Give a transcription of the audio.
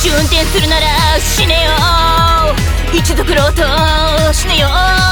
運転するなら死ねよ、一族郎と死ねよ。